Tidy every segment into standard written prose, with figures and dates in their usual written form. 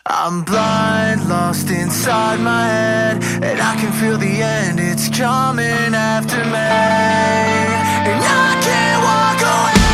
I'm blind, lost inside my head, and I can feel the end, it's coming after me, and I can't walk away.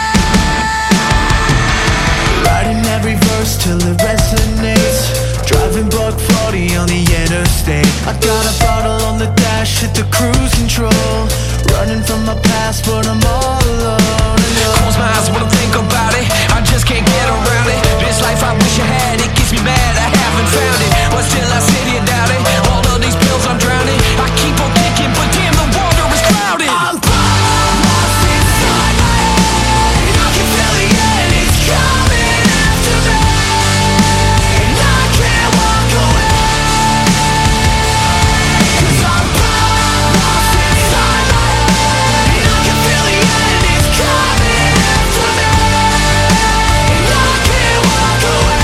Writing every verse till it resonates, driving buck 40 on the interstate. I got a bottle on the dash, hit the cruise control, running from my past but I'm all alone. Close my eyes when I think about it, I just can't get around it. This life I wish I had, it gets me mad I haven't found it, but still I sit here doubting. All of these pills I'm drowning, I keep on thinking but damn the water is clouded. I'm lost inside my head, I can feel the end, it's coming after me, and I can't walk away, 'cause I'm lost inside my head, I can feel the end, it's coming after me, and I can't walk away.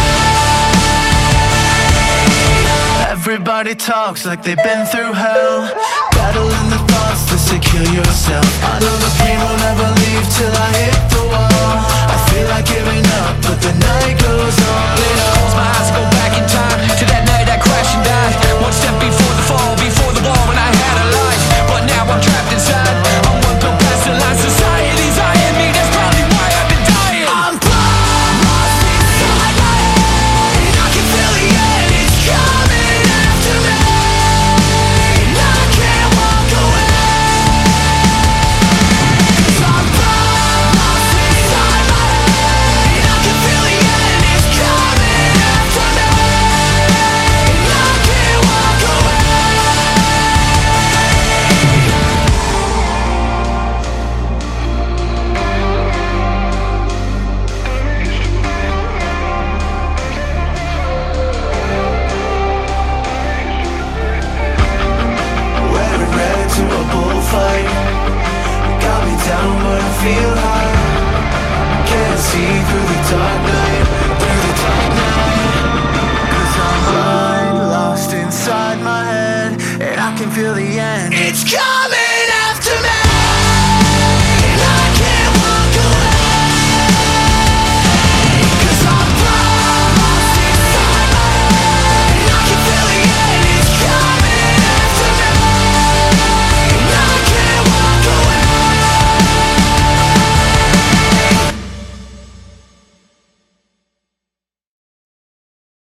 Everybody talks like they've been through hell, battling the thoughts to secure yourself. I know the pain will never leave till I hit the wall. I feel like giving up, but the night goes on.